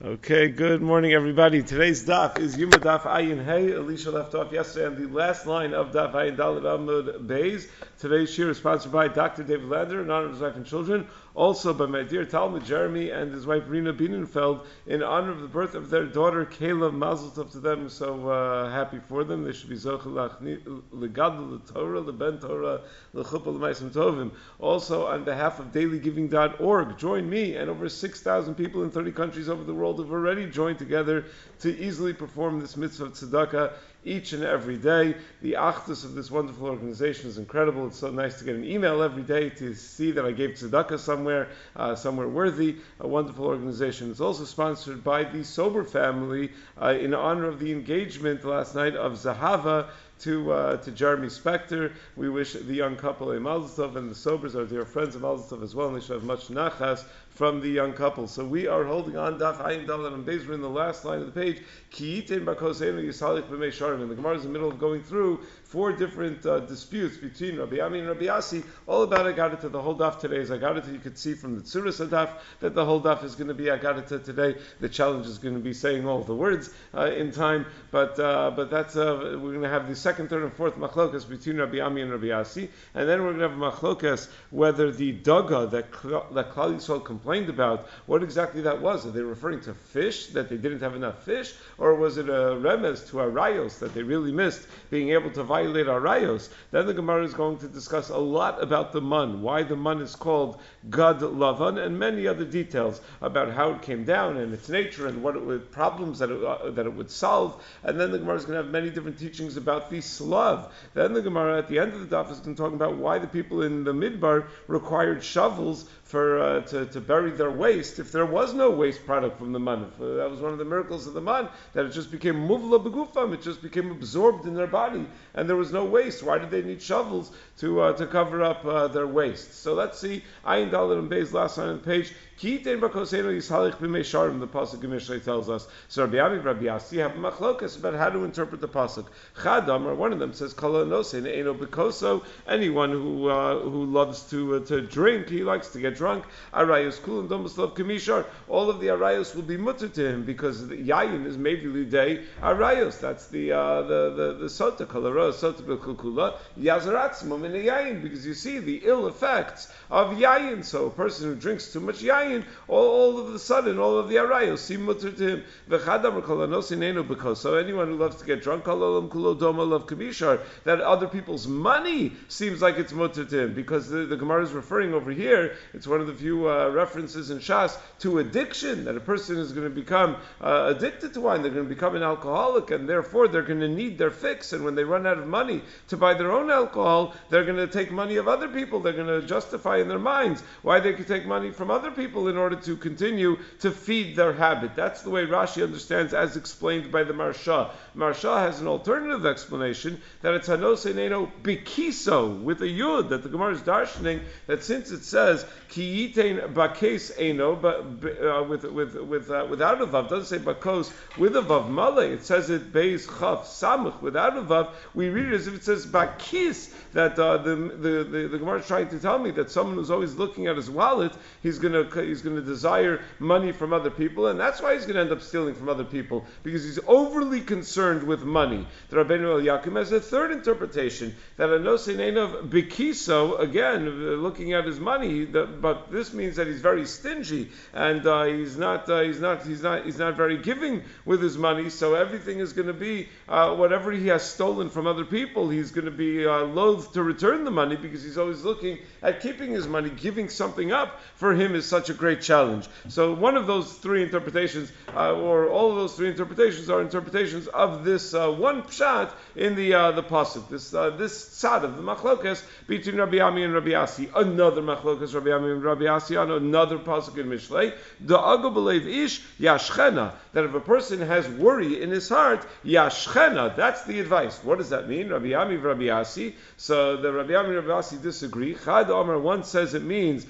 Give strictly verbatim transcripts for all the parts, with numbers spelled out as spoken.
Okay, good morning, everybody. Today's daf is Yuma Daf Ayin Hey. Alicia left off yesterday on the last line of Daf Ayin Daled Amud Beis. Today's shir is sponsored by Doctor David Lander in honor of his wife and children, also by my dear Talmud Jeremy and his wife Rina Bienenfeld in honor of the birth of their daughter Kayla. Mazel tov to them. So uh, happy for them. They should be zochel legadol Torah, leben Torah, lechuppah l'maisim tovim. Also on behalf of daily giving dot org, join me and over six thousand people in thirty countries over the world have already joined together to easily perform this mitzvah of tzedakah each and every day. The achdus of this wonderful organization is incredible. It's so nice to get an email every day to see that I gave tzedakah somewhere, uh, somewhere worthy. A wonderful organization. It's also sponsored by the Sober family uh, in honor of the engagement last night of Zahava to uh, to Jeremy Spector. We wish the young couple a mazel tov, and the Sobers are dear friends of mazel tov as well, and they should have much nachas from the young couple. So we are holding on Daf Ayin Daled and Beis. We're in the last line of the page. Ki yitein bakosenu yisalik b'mei sharim. And the Gemara is in the middle of going through four different uh, disputes between Rabbi Ami and Rabbi Yassi, all about Agadita. The whole daf today is Agadita. You could see from the Tzuras Daf that the whole daf is going to be Agadita today. The challenge is going to be saying all the words uh, in time, but uh, but that's uh, we're going to have the second, third, and fourth machlokas between Rabbi Ami and Rabbi Yassi, and then we're going to have a machlokas whether the daga that that Klal Yisrael complained about, what exactly that was. Are they referring to fish, that they didn't have enough fish, or was it a remez to arayos that they really missed being able to violate arayos? Then the Gemara is going to discuss a lot about the mun, why the mun is called Gad Lavan, and many other details about how it came down and its nature and what it would, problems that it, uh, that it would solve. And then the Gemara is going to have many different teachings about the slav. Then the Gemara at the end of the daf is going to talk about why the people in the Midbar required shovels for uh, to, to bury their waste if there was no waste product from the man. If, uh, that was one of the miracles of the man, that it just became muvla begufam, it just became absorbed in their body, and there was no waste. Why did they need shovels to uh, to cover up uh, their waste? So let's see, Ayin Daled and Beis, last line on the page. Ki yitein bakosenu yisalik b'mei sharim, the pasuk in Mishlei tells us. So Rabbi Ami and Rabbi Yassi have a machlokas about how to interpret the pasuk. Chadam, or one of them says, Kala nosein eino bekoso, anyone who uh, who loves to uh, to drink, he likes to get drunk. Arayos kulam domus love kamishar. All of the arayos will be mutter to him because the yayin is maybe lidei arayos. That's the uh, the the the sota kalaro sota b'kulkula yazaratzmum in the yayin, because you see the ill effects of yayin. So a person who drinks too much yayin, all, all of a sudden, all of the arayos seem mutter to him. V'chadam kalanos inenu because so anyone who loves to get drunk, kalalam kulo doma love kamishar, that other people's money seems like it's mutter to him, because the, the Gemara is referring over here. It's one of the few uh, references in Shas to addiction, that a person is going to become uh, addicted to wine, they're going to become an alcoholic, and therefore they're going to need their fix, and when they run out of money to buy their own alcohol, they're going to take money of other people. They're going to justify in their minds why they could take money from other people in order to continue to feed their habit. That's the way Rashi understands, as explained by the Marsha. Marsha has an alternative explanation, that it's hanos eneno bikiso, with a yud, that the Gemara is darshaning, that since it says ki yitein bakes eno, but uh, with with with uh, without a vav, doesn't say bakos with a vav male. It says it beis chaf samach without a vav. We read it as if it says bakis. That uh, the, the the the Gemara is trying to tell me that someone who's always looking at his wallet, he's gonna he's gonna desire money from other people, and that's why he's gonna end up stealing from other people, because he's overly concerned with money. The Rabbeinu El Yakim has a third interpretation, that a nosein of bikiso, again looking at his money, the, but this means that he's very stingy, and uh, he's not uh, he's not he's not he's not very giving with his money. So everything is going to be uh, whatever he has stolen from other people, he's going to be uh, loath to return the money, because he's always looking at keeping his money. Giving something up for him is such a great challenge. So one of those three interpretations, uh, or all of those three interpretations, are interpretations of this uh, one pshat in the uh, the pasuk. This uh, this tzad of the machlokas between Rabbi Ami and Rabbi Yassi. Another machlokas Rabbi Ami and Rabbi Yassi on another pasuk in Mishlei. The agabalev ish yashchena, that if a person has worry in his heart, yashchena. That's the advice. What does that mean? Rabbi Ami and Rabbi Yassi. So the Rabbi Ami and Rabbi Yassi disagree. Chad Omer, one says it means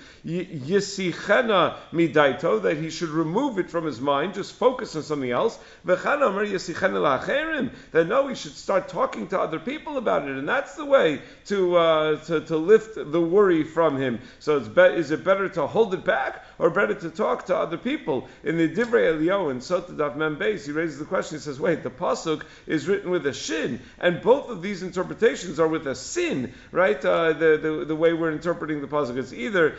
yisichena midaito, that he should remove it from his mind, just focus on something else. V'chad Omer yisichena la'acherim, that no, he should start talking to other people about it, and that's the way to uh, to, to lift the worry from him. So it's be- is it better to hold it back, or better to talk to other people. In the Divrei Eliyahu in Sota Daf Mem Beis, he raises the question. He says, "Wait, the pasuk is written with a shin, and both of these interpretations are with a sin, right? Uh, the, the the way we're interpreting the pasuk, it's either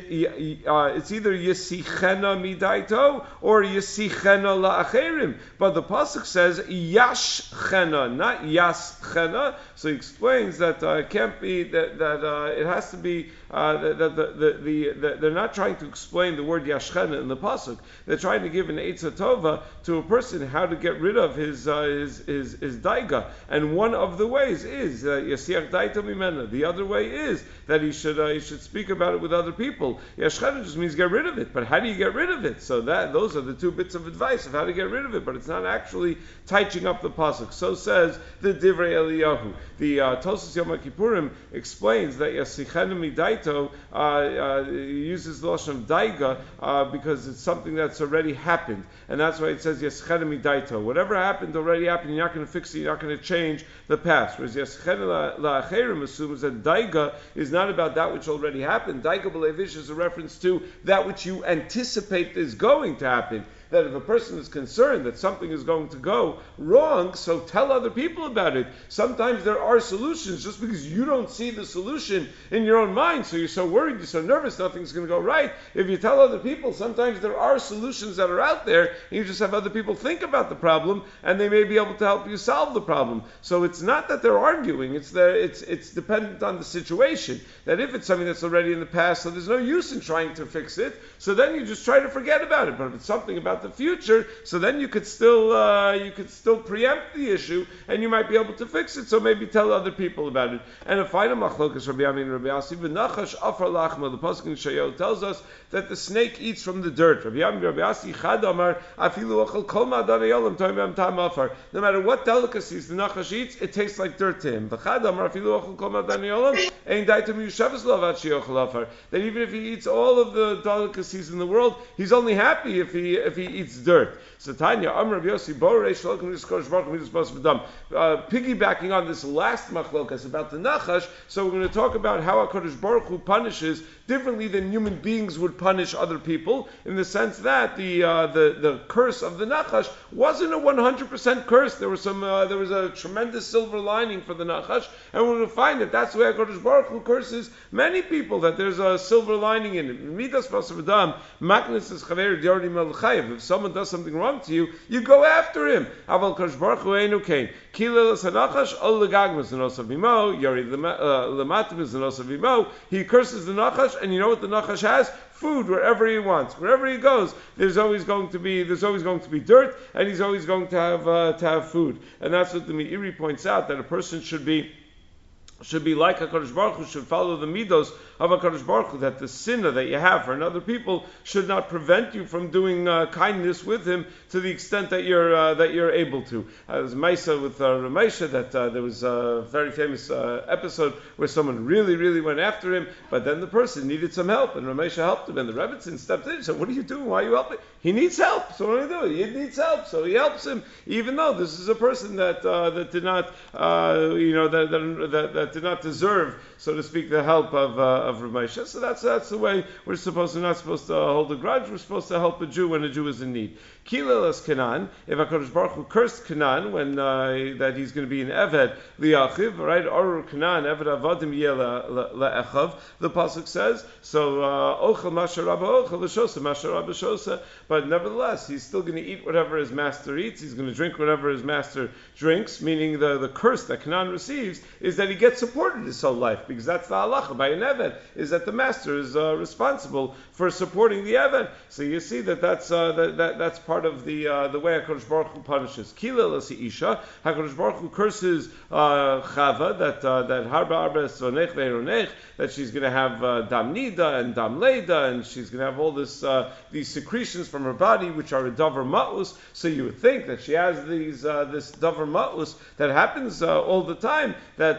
uh, it's either Yisichena midaito or Yisichena la'acherim, but the pasuk says Yashchena, not Yaschena. So he explains that uh, it can't be that that uh, it has to be uh, that the, the, the, the they're not trying to explain the word Yashchena in the pasuk. They're trying to give an Eitzah Tova to a person how to get rid of his uh, his, his his daiga, and one of the ways is Yasiach daito mimena. The other way is that he should uh, he should speak about it with other people. Yashchena just means get rid of it, but how do you get rid of it? So that those are the two bits of advice of how to get rid of it, but it's not actually touching up the pasuk. So says the Divrei Eliyahu. The uh, Tosas Yom Kippurim explains that Yasichenu midaito uh, uh, uses the lashon of daiga uh, because it's something that's already happened, and that's why it says Yasichenu midaito. Whatever happened already happened. You're not going to fix it. You're not going to change the past. Whereas Yasichenu la'acherim assumes that daiga is not about that which already happened. Daiga b'levish is a reference to that which you anticipate is going to happen. That if a person is concerned that something is going to go wrong, so tell other people about it. Sometimes there are solutions just because you don't see the solution in your own mind, so you're so worried, you're so nervous, nothing's going to go right. If you tell other people, sometimes there are solutions that are out there, and you just have other people think about the problem, and they may be able to help you solve the problem. So it's not that they're arguing, it's that it's it's dependent on the situation. That if it's something that's already in the past, so there's no use in trying to fix it, so then you just try to forget about it. But if it's something about the future, so then you could still uh, you could still preempt the issue, and you might be able to fix it. So maybe tell other people about it. And a final machlokas Rabbi Yamin and Rabbi Yossi, v'nachash afar lachma. The pasuk in Shayo tells us that the snake eats from the dirt. Rabbi Yamin, Rabbi Yossi, chad amar afilu achal kol ma'adanei olam toim yam tam afar. No matter what delicacies the nachash eats, it tastes like dirt to him. V'chad amar afilu achal kol ma'adanei olam ein daitem yushavas lo avat sheyochel afar. That even if he eats all of the delicacies in the world, he's only happy if he if he eats dirt. So Tanya, Amr Rabbi Yossi, Borei Shlokim Yiskosh Baruch Hu Midas B'Dam. Piggybacking on this last machlokas about the nachash, so we're going to talk about how HaKadosh Baruch Hu punishes differently than human beings would punish other people, in the sense that the uh, the the curse of the nachash wasn't a one hundred percent curse. There was some uh, there was a tremendous silver lining for the nachash, and we're going to find that that's the way HaKadosh Baruch Hu curses many people, that there's a silver lining in it. Midas B'Dam, Maknis is Chaver Diordi Melchayev. If someone does something wrong to you, you go after him. Aval HaKadosh Baruch Hu Einu Kain. Kilel Sanachash Ol Legagmas Zenosav Imo Yori Lematim Zenosav Imo. He curses the nachash. And you know what the nachash has? Food wherever he wants. Wherever he goes, there's always going to be there's always going to be dirt, and he's always going to have uh, to have food. And that's what the Meiri points out, that a person should be should be like HaKadosh Baruch Hu, should follow the midos of HaKadosh Baruch Hu, that the sinner that you have for another people should not prevent you from doing uh, kindness with him to the extent that you're uh, that you're able to. Uh, there was Maisa with uh, Ramesha, that uh, there was a very famous uh, episode where someone really, really went after him, but then the person needed some help, and Ramesha helped him, and the Rebbetzin stepped in and said, "What are you doing? Why are you helping? He needs help, so what do I do? He needs help, so he helps him, even though this is a person that uh, that did not, uh, you know, that that, that that did not deserve, so to speak, the help of uh, of Ramesha." So that's that's the way we're supposed to, not supposed to hold a grudge. We're supposed to help a Jew when a Jew is in need. Kilel as Canaan. If HaKadosh Baruch Hu cursed Canaan when uh, that he's going to be an Eved liachiv, right? Or Canaan Eved avadim yeh le'echav. The pasuk says so. Ochel masher rabba ochel l'shosa masher rabba shosa. But nevertheless, he's still going to eat whatever his master eats. He's going to drink whatever his master drinks. Meaning the the curse that Canaan receives is that he gets supported his whole life, because that's the halacha by an Eved, is that the master is uh, responsible for supporting the Eved. So you see that that's uh, that, that that's part of the uh, the way HaKadosh Baruch Hu punishes. Kilel as Isha, HaKadosh Baruch Hu curses uh, Chava, that uh, that harba arba sonech ve'eronech, that she's going to have uh, dam nida and dam leida, and she's going to have all this uh, these secretions from her body, which are a davar ma'us. So you would think that she has these uh, this davar ma'us that happens uh, all the time, that uh, no one's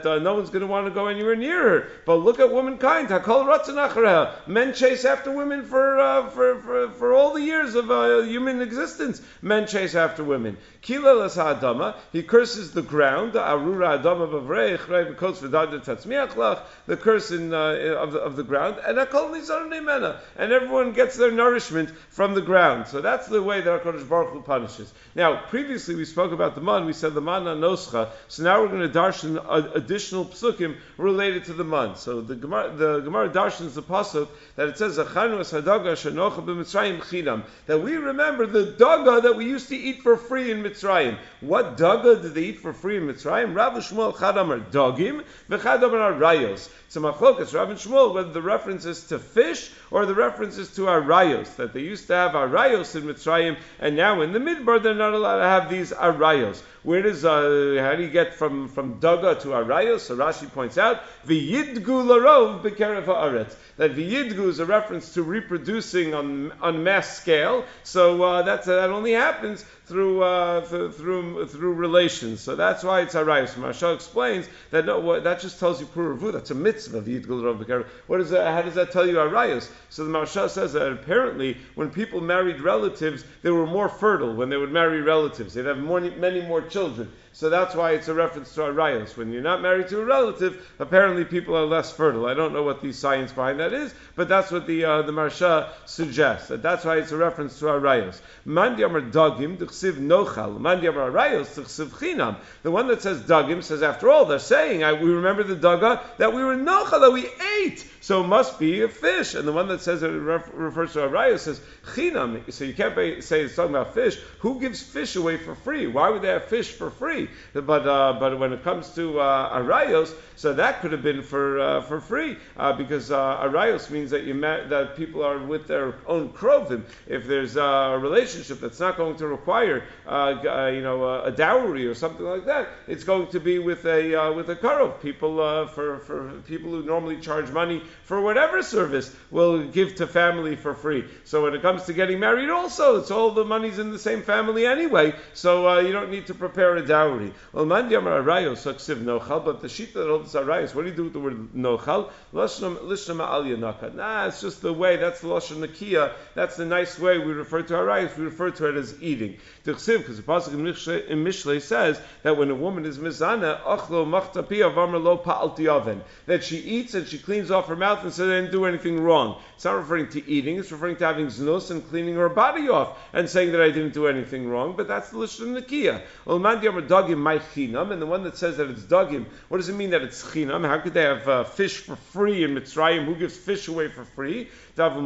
one's going to want to go anywhere near her. But look at womankind. Hakol ratzon achareha. Men chase after women for, uh, for, for, for all the years of uh, human existence. Men chase after women. Kila las ha'adama. He curses the ground. Arura adama b'vreich. Because v'dada tatzmiach lach. The curse in, uh, of, the, of the ground. And hakol nizar ne'mena. And everyone gets their nourishment from the ground. So that's the way that HaKadosh Baruch Hu punishes. Now, previously we spoke about the man. We said the man anoscha. So now we're going to darshan additional psukim related to the man. So the Gemara, the Gemara darshans the pasuk that it says Zachanu es hadaga shenocha b'Mitzrayim chinam, that we remember the daga that we used to eat for free in Mitzrayim. What daga did they eat for free in Mitzrayim? Rav Shmuel chad amar dagim v'chad amar arayos. So machlokas Rav and Shmuel, whether the reference is to fish or the reference is to arayos, that they used to have arayos in Mitzrayim, and now in the Midbar they're not allowed to have these arayos. Where does uh, how do you get from, from daga to arayos? So Rashi points out v'yidgu larov b'kerev haaretz, that v'yidgu is a reference to reproducing on on mass scale. So uh, that's uh, that only happens through uh, th- through through relations. So that's why it's arayos. Maharsha explains that no, what, that just tells you puravu. That's a mitzvah v'yidgu larov b'kerev. What is that? How does that tell you arayos? So the Maharsha says that apparently when people married relatives, they were more fertile when they would marry relatives. They'd have more, many more children. So that's why it's a reference to arayos. When you're not married to a relative, apparently people are less fertile. I don't know what the science behind that is, but that's what the uh, the Maharsha suggests. That that's why it's a reference to arayos. Mandiamar dagim d'chsiv nochal. Mandiamar arayos d'chsiv chinam. The one that says dagim says, after all, they're saying, I, we remember the daga that we were nochal, that we ate. So it must be a fish. And the one that says that it ref- refers to arayos says chinam. So you can't be, say it's talking about fish. Who gives fish away for free? Why would they have fish for free? But uh, but when it comes to uh, arayos, so that could have been for uh, for free uh, because uh, arayos means that you ma- that people are with their own krovim. If there's a relationship that's not going to require uh, uh, you know a, a dowry or something like that, it's going to be with a uh, with a karov. People uh, for for people who normally charge money for whatever service will give to family for free. So when it comes to getting married, also it's all the money's in the same family anyway. So uh, you don't need to prepare a dowry. Well, man yamar arayos saksiv nochal, but the sheet that holds arayos, what do you do with the word nochal? Lashon lishna al yanaka. Nah, it's just the way. That's the lashon nakia. That's the nice way we refer to arayos. We refer to it as eating. Tichsiv, because the pasuk in Mishlei says that when a woman is mizana, achlo machtapi avamar lo pa'alti oven, that she eats and she cleans off her mouth and says, I didn't do anything wrong. It's not referring to eating. It's referring to having znus and cleaning her body off and saying that I didn't do anything wrong. But that's the lashon nakia. Well, man yamar dagim my chinam, and the one that says that it's dagim, what does it mean that it's chinam? How could they have uh, fish for free in Mitzrayim? Who gives fish away for free? They would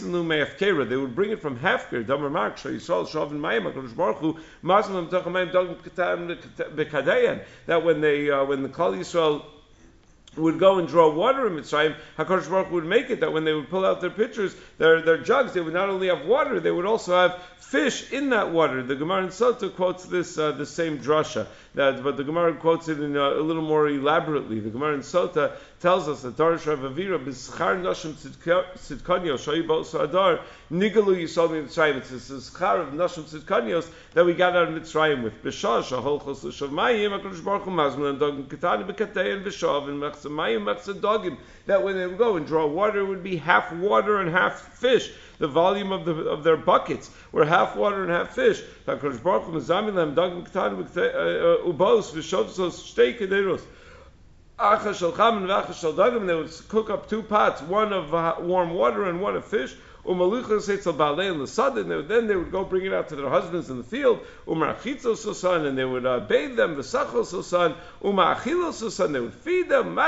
bring it from Hefker. That when they uh, when the Kol Yisrael would go and draw water in Mitzrayim, HaKadosh Baruch Hu would make it that when they would pull out their pitchers, their, their jugs, they would not only have water, they would also have fish in that water. The Gemara in Sota quotes this uh, the same drasha, that, but the Gemara quotes it in, uh, a little more elaborately. The Gemara in Sota tells us that Darish Rav Avira b'schar nashim tzidkanios shoyibos adar nigalu yisod Mitzrayim. It's the schar of nashim tzidkanios that we got out of Mitzrayim with. B'shah shaholchos l'shavmayim HaKadosh Baruch Hu mazman and dogim ketani b'katei and b'shav and mechzamayim mechzadogim. That when they would go and draw water, it would be half water and half fish. The volume of the of their buckets were half water and half fish. HaKadosh Baruch Hu mazamim lem dogim ketani ubos v'shovsos shtei kederos. They would cook up two pots, one of warm water and one of fish. Then they would go bring it out to their husbands in the field. And they would uh, bathe them. They would feed them.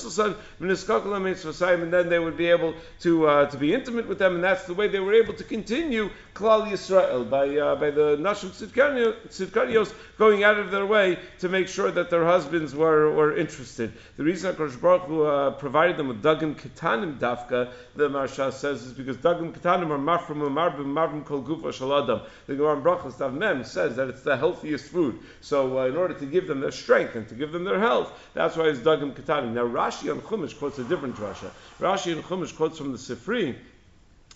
And then they would be able to uh, to be intimate with them. And that's the way they were able to continue Klal Yisrael, by uh, by the Nashim Tzidkanios going out of their way to make sure that their husbands were, were interested. The reason HaKadosh Baruch Hu uh, provided them with Dagim Ketanim Dafka, the Maharsha says, is because Dagim Ketanim are Mafram Umarbim Marbim Kol Gufa Shaladam. The Gemara in Brachos Tav Mem says that it's the healthiest food. So uh, in order to give them their strength and to give them their health, that's why it's Dagim Ketanim. Now Rashi on Chumash quotes a different Rasha. Rashi on Chumash quotes from the Sifri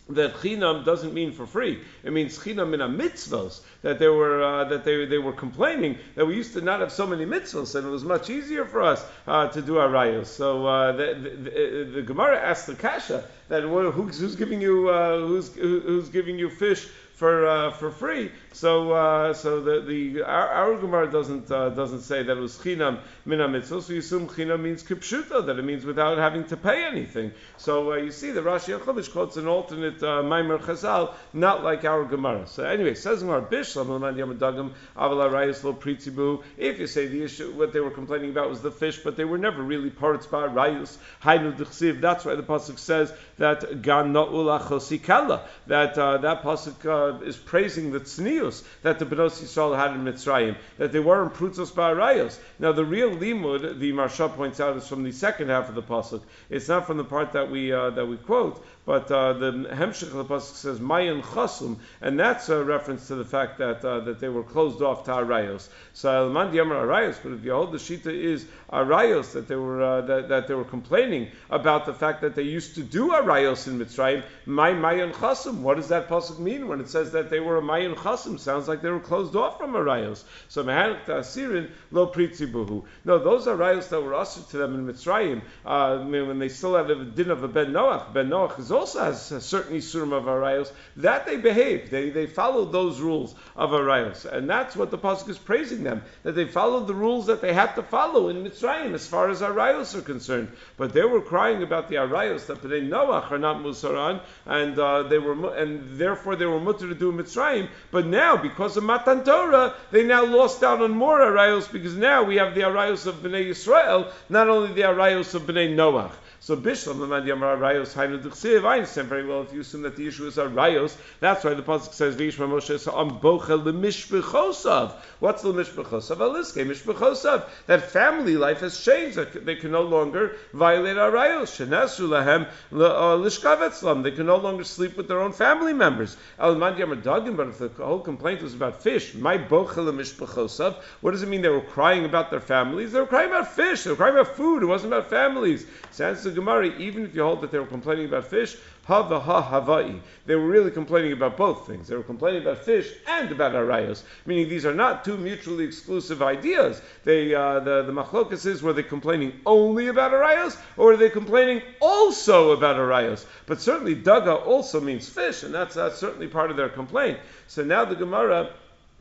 that chinam doesn't mean for free. It means chinam in a mitzvahs, that they were uh, that they they were complaining that we used to not have so many mitzvahs and it was much easier for us uh, to do our rayos. So uh, the, the, the, the Gemara asked the kasha that who's, who's giving you uh, who's who's giving you fish for uh, for free. So uh, so the the our, our Gemara doesn't uh, doesn't say that it was chinam min mitzvah. So you assume chinam means kipshuta, that it means without having to pay anything. So uh, you see the Rashi HaChumash quotes an alternate uh, Maimer Chazal, not like our Gemara. So anyway, says Gemara Bishlam Laman Yamadagam Avala Rayos Lo Pritzibu. If you say the issue, what they were complaining about was the fish, but they were never really parts by Rayos Hainu D'Chsiv. That's why the pasuk says that Gan Na'ul Achosikala, that uh, that pasuk uh, is praising the tznius that the Bnos Yisrael had in Mitzrayim, that they weren't prutzos ba'arayos. Now the real limud, the Marsha points out, is from the second half of the pasuk. It's not from the part that we uh, that we quote, but uh, the hemshech of the pasuk says mayan chasum, and that's a reference to the fact that uh, that they were closed off to arayos. So alman diyamar arayos, but if you hold the shita is arayos, that they were uh, that, that they were complaining about the fact that they used to do arayos in Mitzrayim, my mayan chasum. What does that pasuk mean when it says that they were a mayan chasum? Sounds like they were closed off from arayos. So mehanik ta'asirin lo pritzibuhu. No, those arayos that were ushered to them in Mitzrayim, uh, when they still had a din of a ben Noach. Ben Noach is also has a certain isurim of arayos, that they behaved. They they followed those rules of arayos, and that's what the pasuk is praising them, that they followed the rules that they had to follow in Mitzrayim as far as arayos are concerned. But they were crying about the arayos that Bnei Noach are not musaran, and uh, they were and therefore they were mutter to do Mitzrayim. But now, because of Matan Torah, they now lost out on more arayos, because now we have the arayos of Bnei Yisrael, not only the arayos of Bnei Noach. So Bishlam Lamad Yamar Arayos Hainu D'Chsiv. I understand very well if you assume that the issue is Arayos. That's why the pasuk says V'yishma Moshe Sa'am Bocha L'Mishbechosav. What's L'Mishbechosav? Aliske Mishbechosav. That family life has changed. That they can no longer violate Arayos. Shenesu Lahem Lishkavetzlam. They can no longer sleep with their own family members. Lamad Yamar Dagim. But if the whole complaint was about fish, my Bocha L'Mishbechosav. What does it mean? They were crying about their families. They were crying about fish. They were crying about food. It wasn't about families. Sounds the Gemara, even if you hold that they were complaining about fish, hava ha havai, they were really complaining about both things. They were complaining about fish and about arayos, meaning these are not two mutually exclusive ideas. They, uh, the the machlokas is, were they complaining only about arayos, or were they complaining also about arayos? But certainly daga also means fish, and that's, that's certainly part of their complaint. So now the Gemara,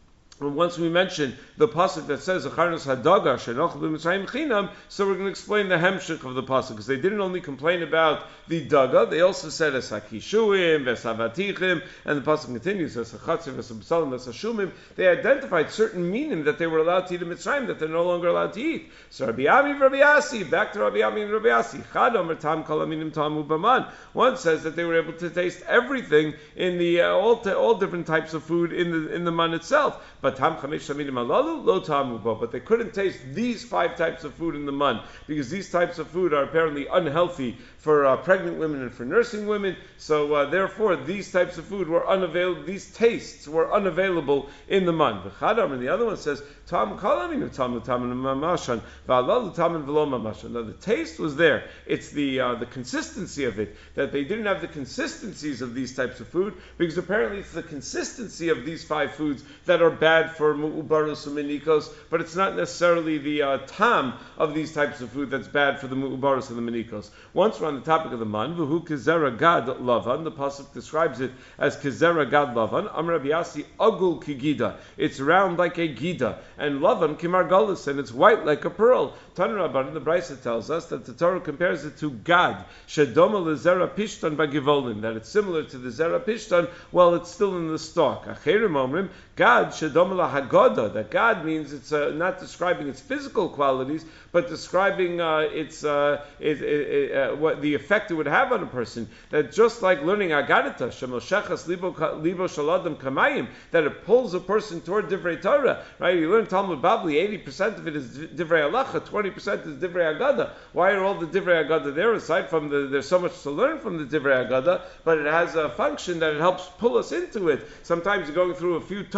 once we mention the pasuk that says Acharnos Hadaga Shenochel B'Mitzrayim Chinam, so we're going to explain the hemshich of the pasuk, because they didn't only complain about the daga, they also said es hakishuim, vesavatichim, and the pasuk continues as hachatzim, vesabsalim, vesashumim. They identified certain meaning that they were allowed to eat in Mitzrayim that they're no longer allowed to eat. So Rabbi Ami and Rabbi Yasi, back to Rabbi Ami and Rabbi Yasi, Chad Omer Tam Kol Aminim Tamu Baman. One says that they were able to taste everything in the uh, all t- all different types of food in the in the man itself. But tam chamesh shaminim alalu lo tamu ba. But they couldn't taste these five types of food in the man, because these types of food are apparently unhealthy for uh, pregnant women and for nursing women. So uh, therefore, these types of food were unavailable. These tastes were unavailable in the man. V'chadam, and the other one says tam kalaminu tamu tamu mamashan v'alalu tamu v'lo mamashan. Now the taste was there. It's the uh, the consistency of it, that they didn't have the consistencies of these types of food, because apparently it's the consistency of these five foods that are bad for mu'ubarus and menikos, but it's not necessarily the uh, tam of these types of food that's bad for the mu'ubarus and the menikos. Once we're on the topic of the man, v'hu kizera gad lavan, the pasuk describes it as kizera gad lavan, Amar Rabbi Yasi agul kigida, it's round like a gida, and lavan kimargalus, and it's white like a pearl. Tanur Rabbanan, the Brisa tells us that the Torah compares it to gad, shedoma lezera pishtan bagivolin, that it's similar to the zera pishtan while it's still in the stalk. Acherim omrim, gad shedoma lahagoda, that gad means it's uh, not describing its physical qualities, but describing uh, its uh, it, it, it, uh, what the effect it would have on a person. That just like learning agadita, shemoshechas libo libo shaladam kamayim, that it pulls a person toward divrei Torah. Right? You learn Talmud Bavli, eighty percent of it is divrei halacha, twenty percent is divrei agada. Why are all the divrei agada there? Aside from the, there's so much to learn from the divrei agada, but it has a function that it helps pull us into it. Sometimes you're going through a few tough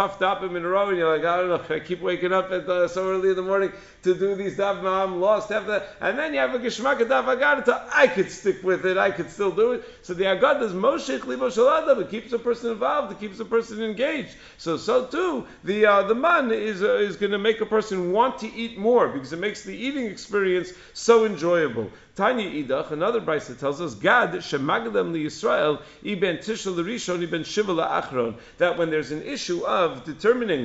twelve dafim in a row, and you're like, I don't know, I keep waking up at uh, so early in the morning to do these daf, I'm lost after, and then you have a geshmak daf Agadah, I could stick with it, I could still do it. So the Agadah is moshech libo shel adam, it keeps a person involved, it keeps a person engaged. So so too, the uh, the man is uh, is going to make a person want to eat more because it makes the eating experience so enjoyable. Tanya Idach, another brisa tells us, Gad shemagadam li Yisrael iben tishel l'rishon iben shiva la'achron, that when there's an issue of determining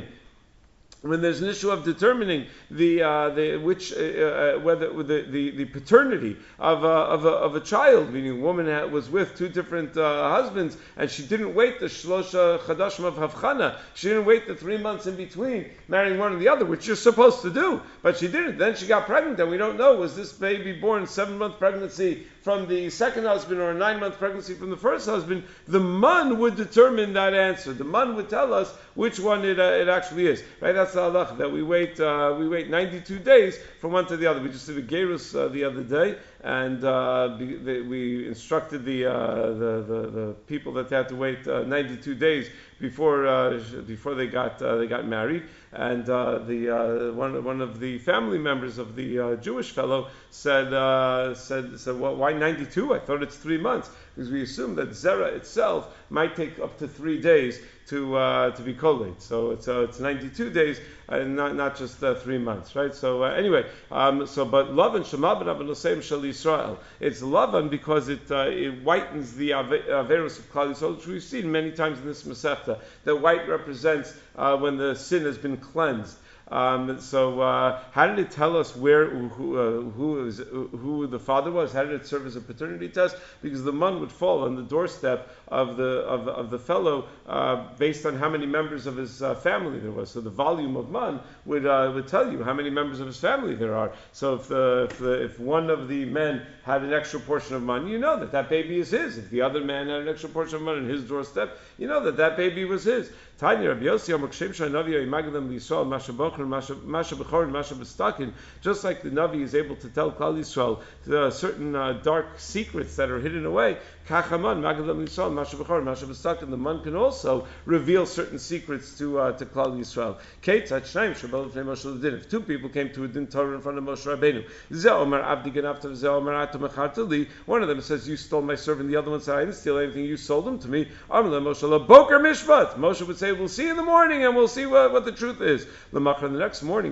when there's an issue of determining the uh, the which uh, uh, whether the, the, the paternity of a, of a of a child, meaning a woman had, was with two different uh, husbands and she didn't wait the shlosha chadashim of havchana, she didn't wait the three months in between marrying one or the other, which you're supposed to do, but she didn't. Then she got pregnant, and we don't know, was this baby born seven month pregnancy from the second husband or a nine month pregnancy from the first husband? The man would determine that answer. The man would tell us which one it, uh, it actually is. Right? That's the halach, that we wait uh, we wait ninety-two days from one to the other. We just did a gerus uh, the other day, and uh, the, the, we instructed the, uh, the, the the people that they had to wait uh, ninety-two days before uh, before they got uh, they got married. And uh, the uh, one one of the family members of the uh, Jewish fellow said uh, said said, well, why ninety-two? I thought it's three months, because we assume that zera itself might take up to three days to uh, to be collate. So it's uh, it's ninety-two days, and not not just uh, three months, right? So uh, anyway, um, so but Lavan Shema ben Avosem Shel Yisrael. It's Lavan because it uh, it whitens the averus of Klal Yisrael, which we've seen many times in this Masechta. That white represents uh, when the sin has been cleansed. Um, so uh, how did it tell us where who uh, who, is, who the father was? How did it serve as a paternity test? Because the man would fall on the doorstep of the of, of the fellow uh, based on how many members of his uh, family there was. So the volume of man would uh, would tell you how many members of his family there are. So if the, if, the, if one of the men had an extra portion of man, you know that that baby is his. If the other man had an extra portion of man on his doorstep, you know that that baby was his. Tanya Rabbi Yossi Amar Kshem Shanavi Yimagadam Yisrael Masha Bocher Masha Masha Bechor and Masha Bestakin. Just like the Navi is able to tell Klal Yisrael uh, certain uh, dark secrets that are hidden away, Kachaman Magadam Yisrael Masha Bechor Masha Bestakin. The man can also reveal certain secrets to uh, to Klal Yisrael. Kate Shnaim Shabal Lefnei Moshe Ledin. If two people came to a din Torah in front of Moshe Rabbeinu, Zeh Omer Avdi Ganavta Zeh Omer Ato Mecharteli. One of them says, "You stole my servant." The other one said, "I didn't steal anything. You sold him to me." Amar Moshe LaBoker Mishpat. Moshe would say, "We'll see in the morning, and we'll see what, what the truth is." L'machar, the next morning,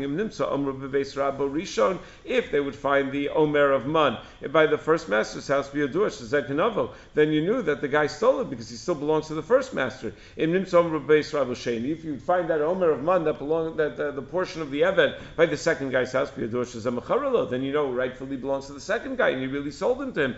if they would find the Omer of Man by the first master's house, then you knew that the guy stole it because he still belongs to the first master. If you find that Omer of Man that belong that uh, the portion of the Eved by the second guy's house, then you know it rightfully belongs to the second guy, and you really sold him to him.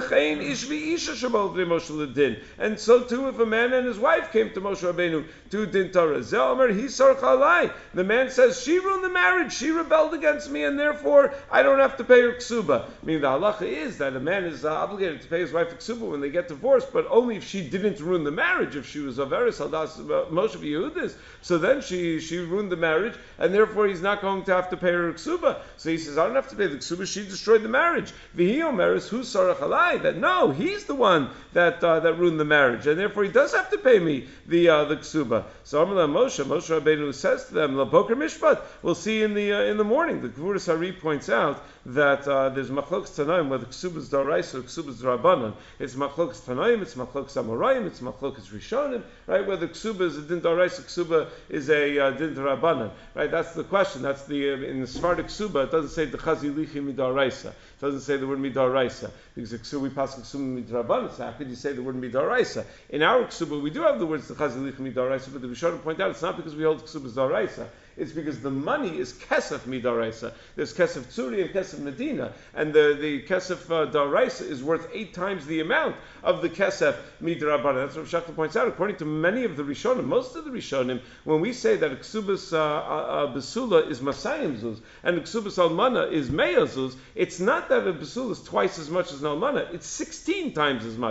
And so too, if a man and his wife came to Moshe Rabbeinu to din Torah, the man says, she ruined the marriage, she rebelled against me, and therefore I don't have to pay her ksuba. I mean, the halacha is that a man is uh, obligated to pay his wife a ksuba when they get divorced, but only if she didn't ruin the marriage. If she was averis haldas Moshe Yehudis, so then she she ruined the marriage, and therefore he's not going to have to pay her ksuba. So he says, I don't have to pay the ksuba. She destroyed the marriage. V'hi omeres hu sarach alai, that no, he's the one that uh, that ruined the marriage, and therefore he does have to pay me the uh, the ksuba. So Amar Moshe, Moshe Rabbeinu says to them, La Boker Mishpat. We'll see in the uh, in the morning. The Gvuras Hari points out that uh, there's machlokas tanaim whether ksuba is daraisa or ksuba is darabanan. It's machlokas tanaim, it's machlokas amoraim, it's machlokas rishonim, right? Whether ksuba is a din daraisa, ksuba is a uh, din darabanan, right? That's the question. That's the uh, in the Sephardic ksuba. It doesn't say the chazi lichi midaraisa. It doesn't say the word midaraisa because the ksuba we pass ksuba midrabanan. So how could you say the word midaraisa? In our ksuba we do have the words the chazi lichi midaraisa, but the rishonim point out it's not because we hold ksuba is daraisa. It's because the money is kesef midaraisa. There's kesef tzuri and kesef medina, and the, the kesef uh, daraisa is worth eight times the amount of the kesef midrabanan. That's what Shachta points out. According to many of the Rishonim, most of the Rishonim, when we say that a ksubas uh, uh, basula is masayim zuz and a ksubas almana is meya zuz, it's not that a basula is twice as much as an almana. It's sixteen times as much.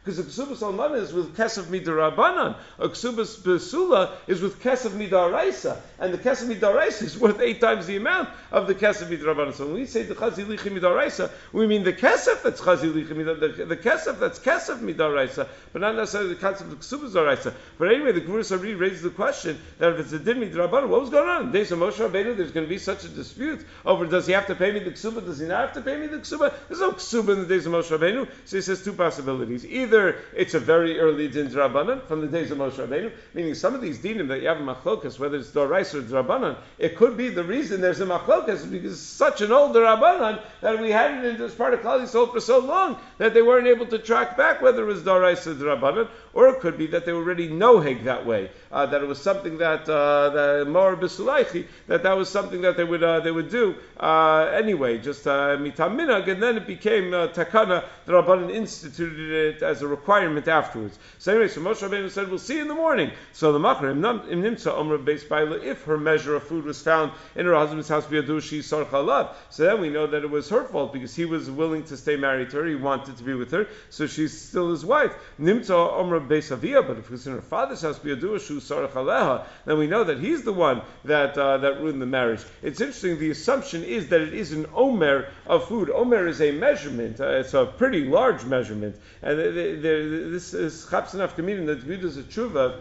because a ksubas almana is with kesef midarabanan. A ksubas besula is with kesef midaraisa, and the kesef midaraisa is worth eight times the amount of the kesef midarabanan. So when we say the chazilichi midaraisa, we mean the kesef that's chazilichi midaraisa, the, the kesef that's kesef midaraisa, but not necessarily the concept of ksubas daraisa. But anyway, the Gemara Sabri raises the question that if it's a din midarabanan, what was going on? In the days of Moshe Rabbeinu, there's going to be such a dispute over does he have to pay me the ksuba, does he not have to pay me the ksuba? There's no ksuba in the days of Moshe Rabbeinu. So he says two possibilities. Either it's a very early din drabanan from the days of Moshe Rabbeinu, meaning some of these dinim that you have in machlokas, whether it's dorais or drabanan, it could be the reason there's a machlokas because it's such an old drabanan that we had it as part of Klal Yisrael for so long that they weren't able to track back whether it was dorais or drabanan, or it could be that they were already noheg that way, uh, that it was something that uh, the more b'sulaichi, that that was something that they would uh, they would do uh, anyway, just mitam minag, and then it became uh, takana. The Rabbanan instituted it as a requirement afterwards. So anyway, so Moshe Rabbeinu said, "We'll see in the morning." So the machar im nimtza omra beis baila, if her measure of food was found in her husband's house biyadu she sarcha alav, so then we know that it was her fault because he was willing to stay married to her, he wanted to be with her, so she's still his wife. Nimtza omra beis avia, but if it was in her father's house biyadu she sarcha aleha, then we know that he's the one that uh, that ruined the marriage. It's interesting. The assumption is that it is an omer of food. Omer is a measurement. Uh, it's a pretty large measurement, and the, the, the, this is chapsanaf kamin that Gvud is a tshuva.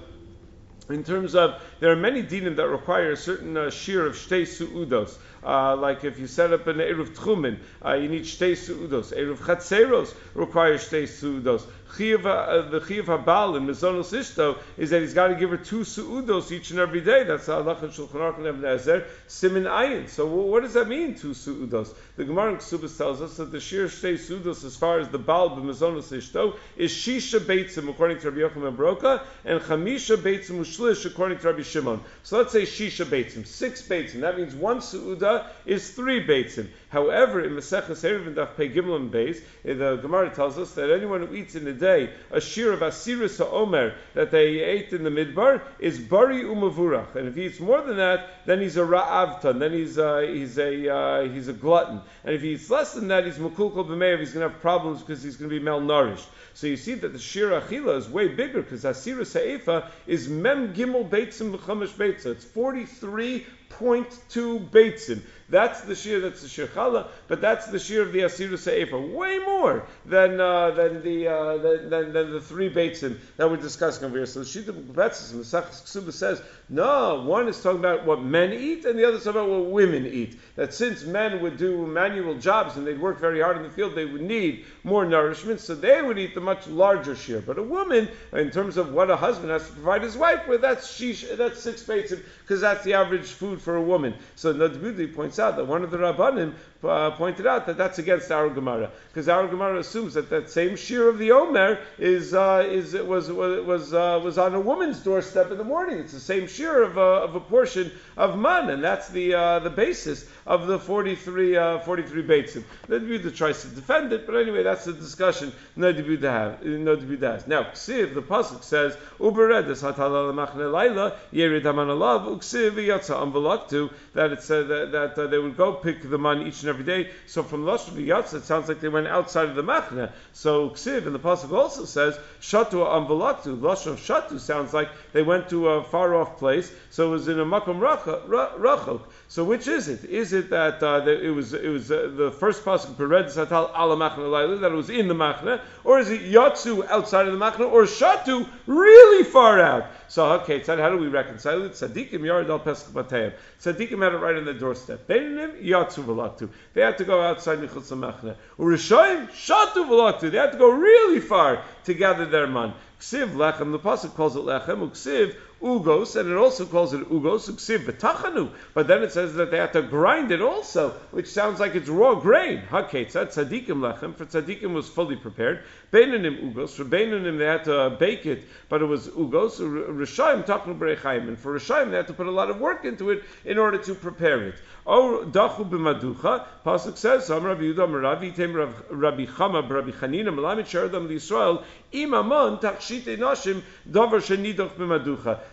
In terms of, there are many dinim that require a certain uh, shear of shtei su'udos. Uh, like if you set up an Eruv Tchumen, uh, you need shtei su'udos. Eruv Chatzeros requires shtei su'udos. Chiyuv, uh, the Chiyuv Habal in Mezonos Ishto is that he's got to give her two su'udos each and every day. That's Allah and Shulchan Aruch and Ibn Ezer, Simin Ayin. So w- what does that mean, two su'udos? The Gemara in Ksubas tells us that the sheer shtei su'udos as far as the Baal b'Mezonos Ishto is Shisha Beitzim according to Rabbi Yochanan ben Broka and Chamisha Beitzim Ushlish according to Rabbi Shimon. So let's say Shisha Beitzim, six Beitzim. That means one su'uda is three Beitzim. However, in Maseches Erev and Daf Pei Gimel and Beis, the Gemara tells us that anyone who eats in a day a shear of Asiris HaOmer that they ate in the Midbar is Bari Umavurach. And if he eats more than that, then he's a Ra'avtan, then he's uh, he's a uh, he's a glutton. And if he eats less than that, he's Mekulkal B'Meir, he's going to have problems because he's going to be malnourished. So you see that the Shir Achila is way bigger because Asiris Ha'efa is Mem Gimel Beitzim V'Chamesh Beitza. It's forty-three point two Beitzim. That's the shear, that's the shear challah, but that's the shear of the Asirus Ha'efa. Way more than uh, than the uh, than, than, than the three Beitzim that we're discussing over here. So the Shita Betzis in the Sachas Ksuba says, no, one is talking about what men eat, and the other is talking about what women eat. That since men would do manual jobs and they'd work very hard in the field, they would need more nourishment, so they would eat the much larger shear. But a woman, in terms of what a husband has to provide his wife with, that's sheesh, that's six Beitzim, because that's the average food for a woman. So Nadbudi points out that one of the Rabbanim uh, pointed out that that's against our Gemara, because our Gemara assumes that that same shear of the Omer is uh, is was was was, uh, was on a woman's doorstep in the morning. It's the same shear of, uh, of a portion of man, and that's the uh, the basis of the forty-three uh, forty-three Beitzim. Nadbudi tries to defend it, but anyway, that's the discussion Nadbudi have Nadbudi has. Now, Ksiv, the pasuk says, "Uberedes hatala lemachne laila yerid haman alav uksiv yatsa amvalaktu," that it said that, that uh, they would go pick the man each and every day. So from Lashon V'Yatza, it sounds like they went outside of the Machna. So Ksiv, and the pasuk also says, Shatu Amvalaktu. Lashon Shatu sounds like they went to a far-off place, so it was in a Makom Rachok. So which is it? Is it that uh, it was it was uh, the first pasuk, Pered Satal Ala Machna Laila, that it was in the Machna, or is it Yatsu outside of the Machna, or Shatu really far out? So, okay, so how do we reconcile it? Tzadikim Yared al Pesach Batayim. Tzadikim had it right on the doorstep. Beinim Yatsu V'Laktu. They had to go outside Michutz HaMachna. Urishayim Shatu V'Laktu. They had to go really far to gather their man. Ksiv Lechem, the pasuk calls it Lechem. Uksiv Ugos, and it also calls it Ugos, Uksiv V'Tachanu. But then it says that they had to grind it also, which sounds like it's raw grain. Haketza, Tzadikim Lechem, for Tzadikim was fully prepared. Beinanim Ugos, for Beinanim they had to bake it, but it was Ugos. Rishayim Tachnu B'Rechaim, and for Rishayim they had to put a lot of work into it in order to prepare it. Oh, Dachu B'Maducha, pasuk says, Sam Rabbi Yehuda Meravi, Tem Rabbi Chama, Rabbi Chanina, Melamit Sherdam L'Yisrael, Imamon Tachshite Nashim, Davar Shenidoch B'Maducha.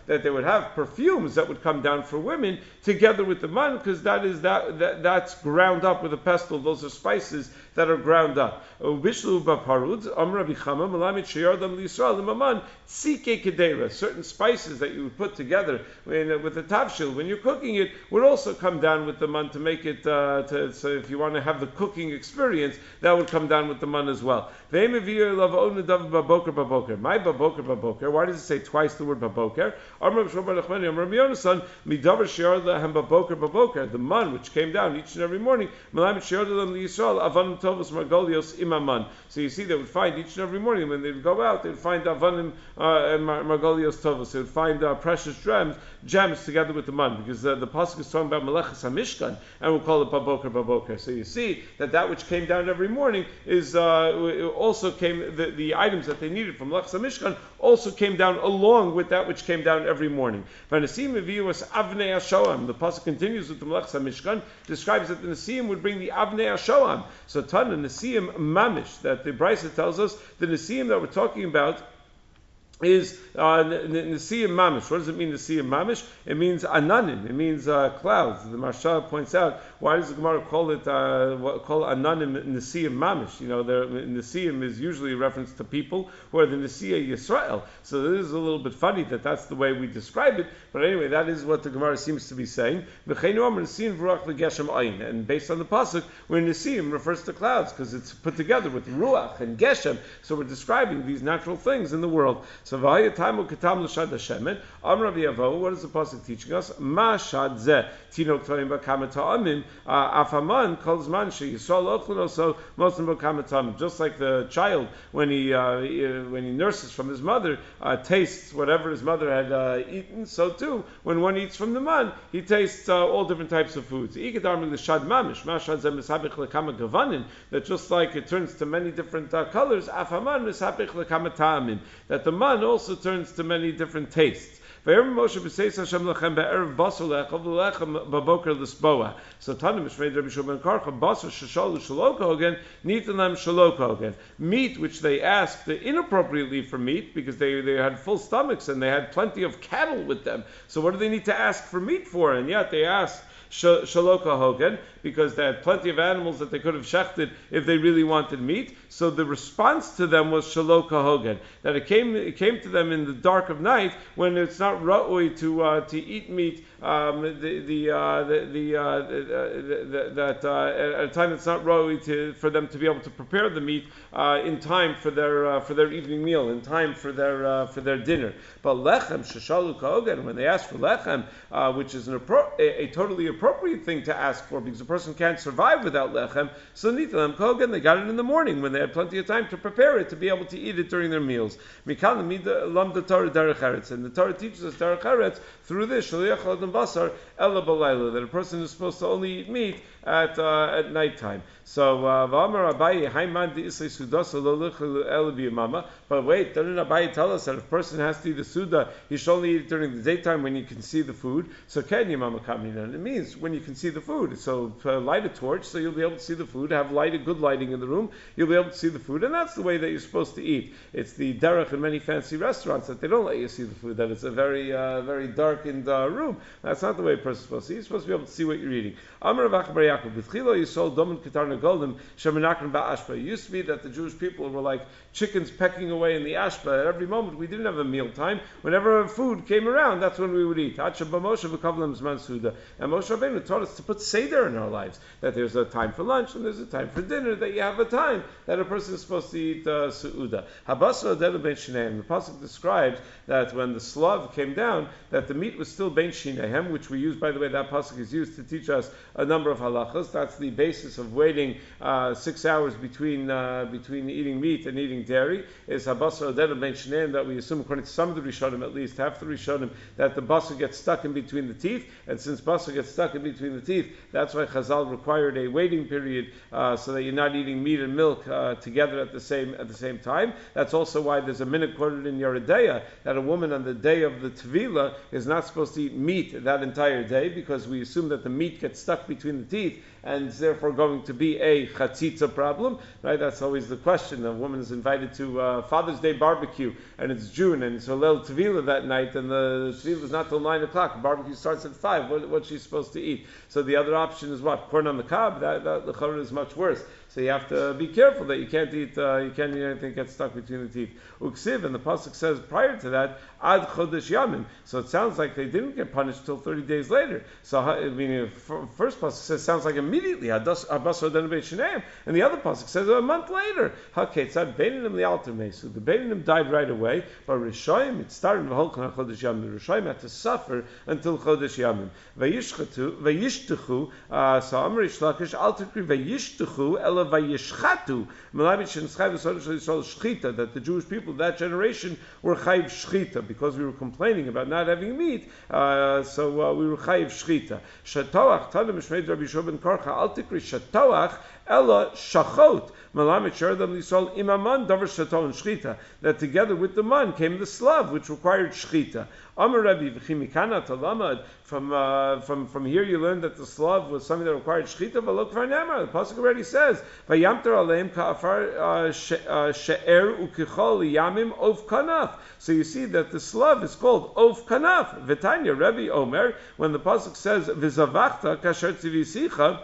that they would have perfumes that would come down for women together with the man, because that is that, that that's ground up with a pestle. Those are spices that are ground up. Certain spices that you would put together when, with the tavshil when you're cooking it would also come down with the man to make it. Uh, to, so if you want to have the cooking experience, that would come down with the man as well. My baboker baboker. Why does it say twice the word baboker? The man which came down each and every morning. So you see, they would find each and every morning when they would go out, they would find avanim uh, and margolios tovos. They would find uh, precious gems, gems together with the man, because uh, the pasuk is talking about melechas hamishkan, and we'll call it baboker baboker. So you see that that which came down every morning is uh, also came the, the items that they needed from melechas hamishkan also came down along with that which came down every morning. The pasuk continues with the melechas hamishkan, describes that the Nesiim would bring the avnei hashoam. So Tana Nesiim mamish, that the Brisa tells us the Nesiim that we're talking about is uh, Nesiim Mamish. What does it mean, Nesiim Mamish? It means Ananim. It means uh, clouds. The Marsha points out, why does the Gemara call it uh, call Ananim Nesiim Mamish? You know, Nesiim is usually a reference to people who are the Nesiya Yisrael. So this is a little bit funny that that's the way we describe it. But anyway, that is what the Gemara seems to be saying. And based on the pasuk, where Nesiim refers to clouds, because it's put together with Ruach and Geshem. So we're describing these natural things in the world. So V'hayatamu katam l'shad hashemen. Amar Rabbi Avo, what is the pasuk teaching us? Ma shad zeh tinok toim b'kama ta'amim afaman kol zman sheYisrael ochlin also motzim b'kama ta'amim. Just like the child when he uh, when he nurses from his mother uh, tastes whatever his mother had uh, eaten, so too when one eats from the man, he tastes uh, all different types of foods. Igedarmi l'shad mamish ma shad zeh misabich l'kama gavanin. That just like it turns to many different uh, colors, afaman misabich l'kama ta'amim. That the man also turns to many different tastes. So Tanim Mishmei Rabbi Shimon Karcha Basar Shashalu Shaloka again Nitanam Shaloka again. Meat which they asked inappropriately for meat because they, they had full stomachs and they had plenty of cattle with them. So what do they need to ask for meat for? And yet they asked Shaloka Hogan, because they had plenty of animals that they could have shechted if they really wanted meat. So the response to them was Shaloka Hogan, that it came it came to them in the dark of night when it's not ra'ui to uh, to eat meat. Um, the the uh, the, the, uh, the, the that uh, at a time it's not ra'ui to for them to be able to prepare the meat uh, in time for their uh, for their evening meal, in time for their uh, for their dinner. But lechem sheshalu kaogen, when they ask for lechem, uh, which is an appro- a, a totally appropriate thing to ask for, because a person can't survive without lechem, so nitalam kaogen, they got it in the morning when they had plenty of time to prepare it to be able to eat it during their meals. Mikal lam the Torah derech eretz, and the Torah teaches us derech eretz through this shaliach adam basar ela balayla, that a person is supposed to only eat meat at uh, at nighttime. So v'amar Abaye hayman di isay sudas lo lichel el b'yamama. But wait, doesn't Abaye tell us that if a person has to eat the suda, he should only eat it during the daytime when you can see the food? So ken yamama kamina, and it means when you can see the food. So uh, light a torch so you'll be able to see the food. Have light, good lighting in the room. You'll be able to see the food, and that's the way that you're supposed to eat. It's the derech in many fancy restaurants that they don't let you see the food. That it's a very uh, very darkened uh, room. That's not the way a person's supposed to eat. You're supposed to be able to see what you're eating. Amar Rav Bar Yaakov b'tchila yisol domin ketarna goldim shemenakron ba'ashpa. It used to be that the Jewish people were like chickens pecking away in the ashpa. At every moment we didn't have a meal time. Whenever food came around, that's when we would eat. And Moshe Rabbeinu taught us to put seder in our lives. That there's a time for lunch and there's a time for dinner. That you have a time that a person is supposed to eat uh, su'uda. Habasra adelu ben shineim. The pasuk describes that when the slav came down, that the meat was still ben shineim, which we use, by the way, that pasuk is used to teach us a number of halachas. That's the basis of waiting uh, six hours between uh, between eating meat and eating dairy. Is habasra adelu ben shineim, that we assume, according to some of the Rishonim, at least half the Rishonim, that the basar gets stuck in between the teeth, and since basar gets stuck in between the teeth, that's why Chazal required a waiting period uh, so that you're not eating meat and milk uh, together at the same at the same time. That's also why there's a minute quoted in Yeridea that a woman on the day of the Tvila is not supposed to eat meat that entire day because we assume that the meat gets stuck between the teeth and is therefore going to be a chatzitza problem, right? That's always the question. A woman is invited to uh, Father's Day barbecue, and it's June, and it's a little Tvila that night, and the Tvila is not till nine o'clock. The barbecue starts at five. What, what's she supposed to eat? So the other option is what? Corn on the cob. That, that the chorah is much worse. So you have to be careful that you can't eat, uh, you can't eat anything that gets stuck between the teeth. Uksiv, and the pasuk says prior to that, ad chodesh yamin. So it sounds like they didn't get punished till thirty days later. So I mean, first pasuk says sounds like immediately, and the other pasuk says a month later. Haketzad beinanim lialter mesu. The beinanim died right away, but Rishoyim it started v'holchan chodesh yamin. Rishoyim had to suffer until chodesh yamin. Vayishchatu, vayishtuchu. So Amar Ishlakish al tikri vayishtuchu ela vayishchatu. That the Jewish people of that generation were chayiv shchita because we were complaining about not having meat. Uh, so uh, we were chayiv shchita. Shatoach tanim mishmeid Rabbi Yishua ben Karcha al tikri shatoach ela shachot. Malamit sherdam lisol imaman davar shato and shchita. That together with the man came the slav, which required shchita. Amar Rabbi v'chimikana talamad. From uh, from from here you learn that the slav was something that required shchita. But look for Nemar. The pasuk already says vayamter aleim ka'afar she'er ukichol yamim of kanaf. So you see that the slav is called of kanaf. V'tanya Rabbi Omer, when the pasuk says v'zavachta kasher tzivisicha.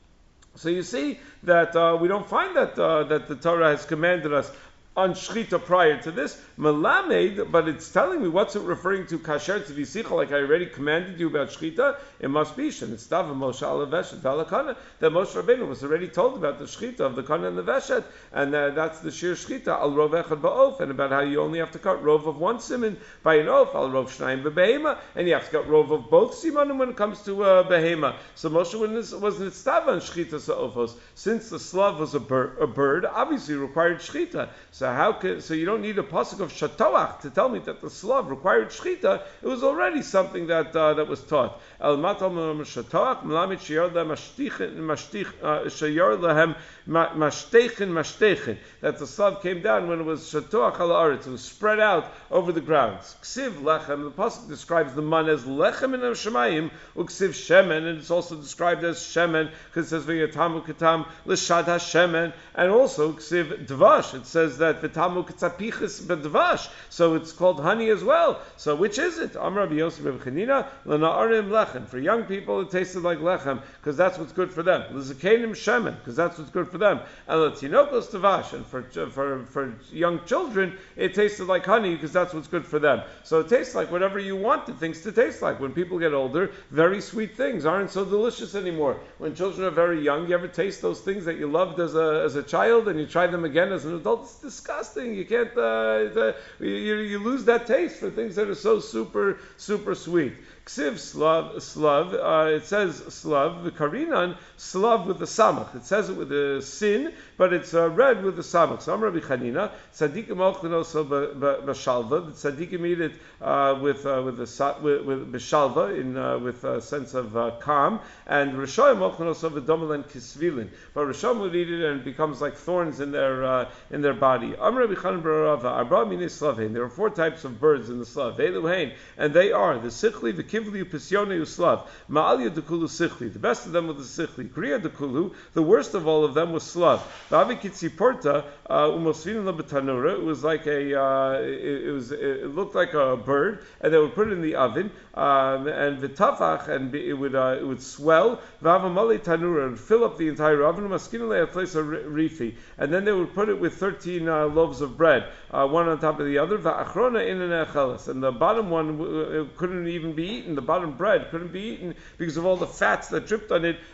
So you see that uh, we don't find that uh, that the Torah has commanded us on shchita prior to this, melamed, but it's telling me what's it referring to, kasher tzivisicha, like I already commanded you about shchita. It must be shenitztav Moshe al veshet v'alakana, that Moshe Rabbeinu was already told about the shchita of the kana and the veshet, and uh, that's the shir shchita al rov echad ba'of, and about how you only have to cut rov of one siman by an oaf, al rov shnayim b'behema, and you have to cut rov of both simanim when it comes to uh, behema. So Moshe was nitztav on shchita sa'ofos. Since the slav was a, bir- a bird, obviously required shchita. So how could, so you don't need a pasuk of shatoach to tell me that the slav required shchita. It was already something that uh, that was taught. El matal shatoach melamid sheyar lehem mashtich sheyar lehem mashtechin mashtechin. That the slav came down when it was shatoach al aretz. It was spread out over the grounds. Ksiv lechem. The pasuk describes the man as lechem in shemayim. Uksiv shemen, and it's also described as shemen because it says v'yatamu katam l'shad hashemen, and also ksiv dvash. It says that v'tamu ketzapichis bedvash, so it's called honey as well. So which is it? Amar Rabbi Yosef Rabbi Chanina l'na'arim lechem. For young people, it tasted like lechem because that's what's good for them. L'zakenim shemen because that's what's good for them. And l'tinokos dvash, and for for for young children, it tasted like honey because that's what's good for them. So it tastes like whatever you want the things to taste like. When people get older, very sweet things aren't so delicious anymore. When children are very young, you ever taste those things that you loved as a as a child and you try them again as an adult? It's disgusting. You can't. Uh, the, you, you lose that taste for things that are so super super sweet. Ksiv slav slav. Uh, it says slav. The karinan slav with the samach. It says it with the sin, but it's uh, read with the samach. So Rabbi Chanina tzadikim ochlin also b'shalva. The tzadikim eat it uh, with uh, with the with, with b'shalva in uh, with a sense of uh, calm. And Rishoyim ochlin also v'domelan kisvilin. But Rishoyim would eat it and it becomes like thorns in their uh, in their body. Amr Rabbi Chanan Barava Arba Mini Slavhein. There are four types of birds in the Slav. Veluhain, and they are the sichli, the kivli, pisyone, uslav. Ma'alia dekulu sichli. The best of them was the sichli. Kriya dekulu. The worst of all of them was slav. Vavi kitziporta umosvin labetanura. It was like a. Uh, it, it was. It looked like a bird, and they would put it in the oven. Um, and vitafach, and it would uh, it would swell. Vavamali tanura, and fill up the entire oven. Maskinale a place of rifi, and then they would put it with thirteen uh, loaves of bread, uh, one on top of the other. Va'achrona in an echelas, and the bottom one uh, couldn't even be eaten. The bottom bread couldn't be eaten because of all the fats that dripped on it.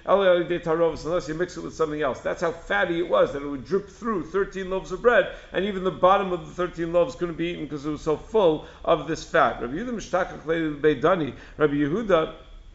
Unless you mix it with something else. That's how fatty it was that it would drip through thirteen loaves of bread, and even the bottom of the thirteen loaves couldn't be eaten because it was so full of this fat. Rabbi Yehuda Mishtachach Beidani. Rabbi Yehuda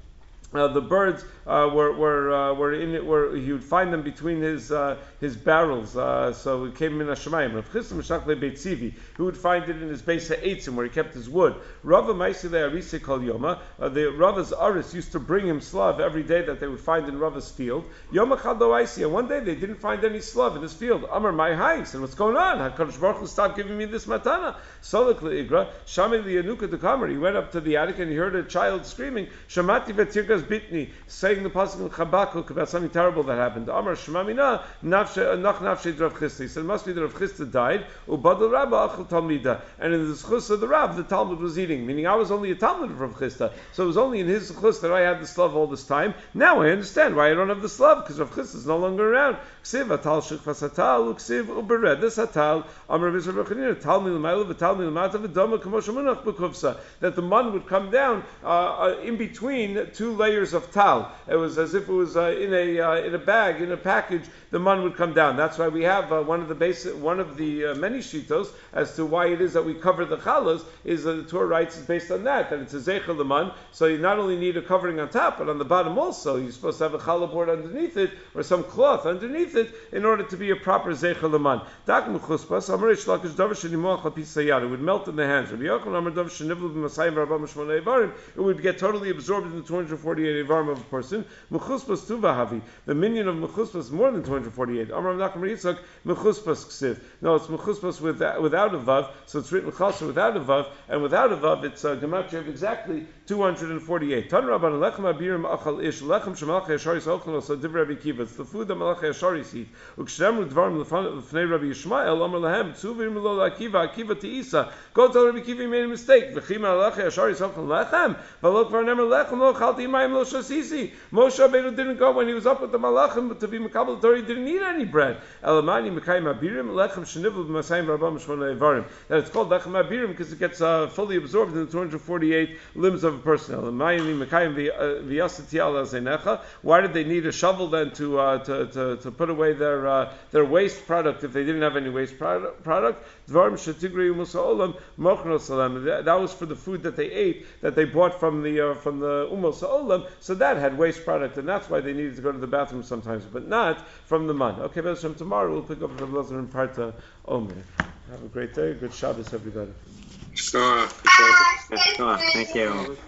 Uh, the birds uh, were were uh, were in it. Were he would find them between his uh, his barrels. Uh, so it came in Hashemayim. Rav Chisda Meshakle Beit Tzivi, who would find it in his base of Eitzim where he kept his wood. Rava Maisile Arise Kol Yoma. Uh, the Rava's Aris used to bring him slav every day that they would find in Rava's field. Yom Echad Lo Aisi. And one day they didn't find any slav in his field. Amar my hais. And what's going on? Hakadosh Baruch Hu stopped giving me this matana. Solek le'igra. Shami liyanuka dekamer. He went up to the attic and he heard a child screaming. Shamati v'tirgas bitni, saying the pasuk in Chabakuk about something terrible that happened. Amar Shemamina nafshe nach nafshe Rav Chisda. He said it must be that Rav Chisda died. Ubadal Rabba achel talmida. And in the chus of the Rav, the Talmud was eating. Meaning I was only a Talmud of Rav Chisda, so it was only in his chus that I had the slav all this time. Now I understand why I don't have the slav, because Rav Chisda is no longer around. Ksiv atal shikvas atal uksiv uberedes atal. Amar Mizrav Rechanina tal milamayla v'tal milamata v'doma k'moshe munach b'kufsa. That the man would come down uh, uh, in between two layers of tal. It was as if it was uh, in a uh, in a bag, in a package. The man would come down. That's why we have uh, one of the basic, one of the uh, many shitos as to why it is that we cover the chalas. Is uh, the Torah writes is based on that that it's a zeichel leman. So you not only need a covering on top, but on the bottom also. You're supposed to have a challah board underneath it or some cloth underneath it in order to be a proper zeichel leman. Dak mechuspas amar ish lakish davar shenimoach al pisayad. It would melt in the hands. Rabbi Yochanan amar davar shenivlu b'masayim v'arba mishmona evarim. It would get totally absorbed in the two hundred forty-eight evarim of a person. Mechuspas tuvahavi. The minion of mechuspas is more than two hundred forty-eight. Amar Nachman Yitzchak mechuspas ksiv. No, it's mechuspas without, without a vav. So it's written chasr without a vav, and without a vav it's uh, gematria of exactly two hundred forty-eight. Tan Rabban lechem abirim achal ish lechem shemalchei yasharis ochel. So divrei Rabbi Akiva. It's the food that malchei yasharis eat. Ukshemru dvarim lefnei Rabbi Yishmael. Amar lahem tzuvim lo Akiva Akiva teisa. Go tell Rabbi Akiva he made a mistake. V'chim malchei yasharis ochel lechem. V'lo kvar nemer lechem lo chalti imayim lo shasisi. Moshe Rabbeinu didn't go when he was up with the malachim to be mekabel Torah. He didn't eat any bread. Elamani mekayim abirim lechem shenivul b'masayim rabam shmona evarim. That it's called lechem abirim because it gets uh, fully absorbed in the two hundred forty-eight limbs of a person. Elamani mekayim v'yasati ala zeinecha. Why did they need a shovel then to uh, to, to to put away their uh, their waste product if they didn't have any waste product? Dvarim shetigri umusa olam mochno salam. That was for the food that they ate that they bought from the uh, from the umos olam. So that had waste product, and that's why they needed to go to the bathroom sometimes, but not from the mud. Okay, but from tomorrow we'll pick up from Lazar and Parta Omer. Have a great day. Good Shabbos, everybody. Sure. Sure. Thank you.